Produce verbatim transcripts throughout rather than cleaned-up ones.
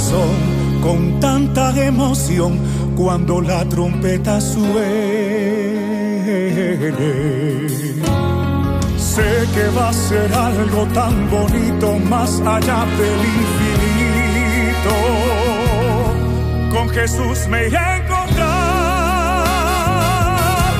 corazón con tanta emoción cuando la trompeta suene. Sé que va a ser algo tan bonito más allá del infinito. Con Jesús me iré a encontrar.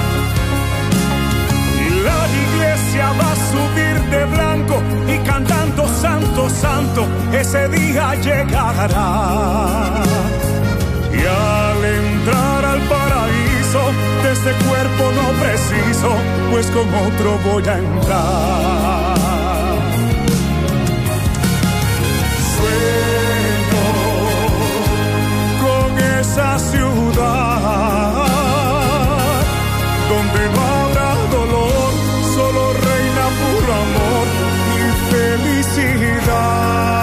Y la iglesia va a subir de blanco y cantando santo, santo, ese día llegará. Y al entrar al paraíso, de este cuerpo no preciso, pues con otro voy a entrar. Sueño con esa ciudad donde no habrá dolor, solo reina puro amor y felicidad.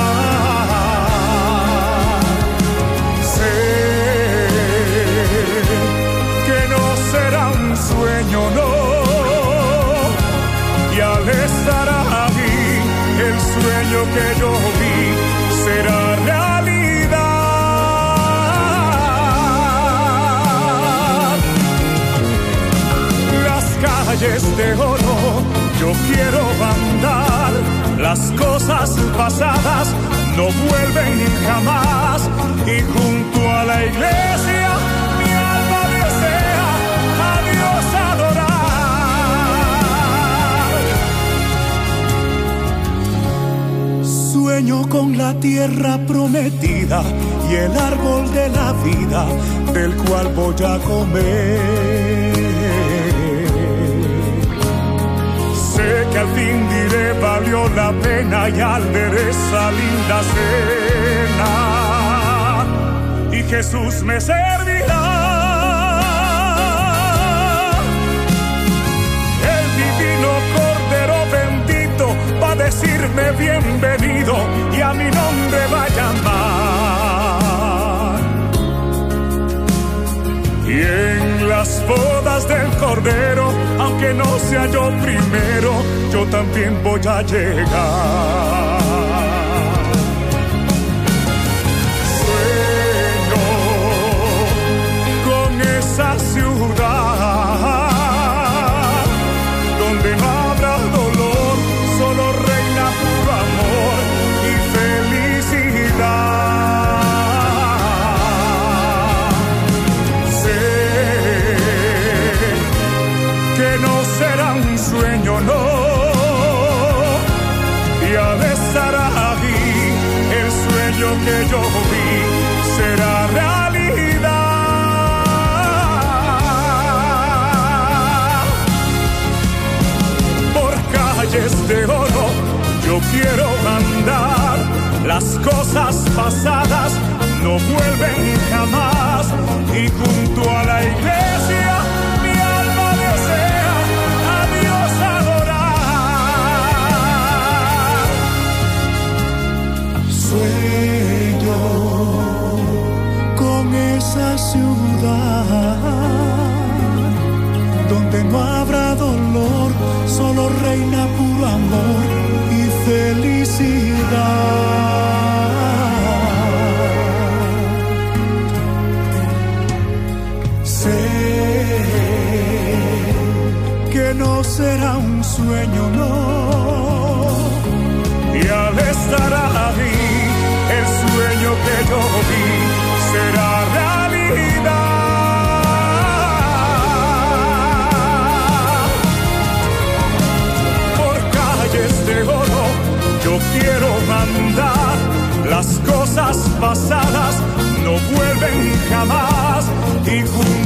Sueño no, y al estar ahí, el sueño que yo vi será realidad. Las calles de oro, yo quiero andar, las cosas pasadas no vuelven jamás, y junto a la iglesia mi alma desea adorar. Sueño con la tierra prometida y el árbol de la vida del cual voy a comer. Sé que al fin diré valió la pena y al ver esa linda cena y Jesús me servirá. Va a decirme bienvenido y a mi nombre va a llamar. Y en las bodas del Cordero, aunque no sea yo primero, yo también voy a llegar. Sueño con esa ciudad donde no habrá dolor, solo reina puro amor y felicidad. Sé que no será un sueño, no, y al estar ahí, el sueño que yo vi será realidad. Calles de oro, yo quiero andar, las cosas pasadas no vuelven jamás, y junto a la iglesia mi alma desea a Dios adorar. Sueño con esa ciudad donde no habrá dolor, solo reina puro amor y felicidad. Sé que no será un sueño, no, y al estar ahí, el sueño que yo vi será realidad. De oro, yo quiero andar, las cosas pasadas no vuelven jamás, y junto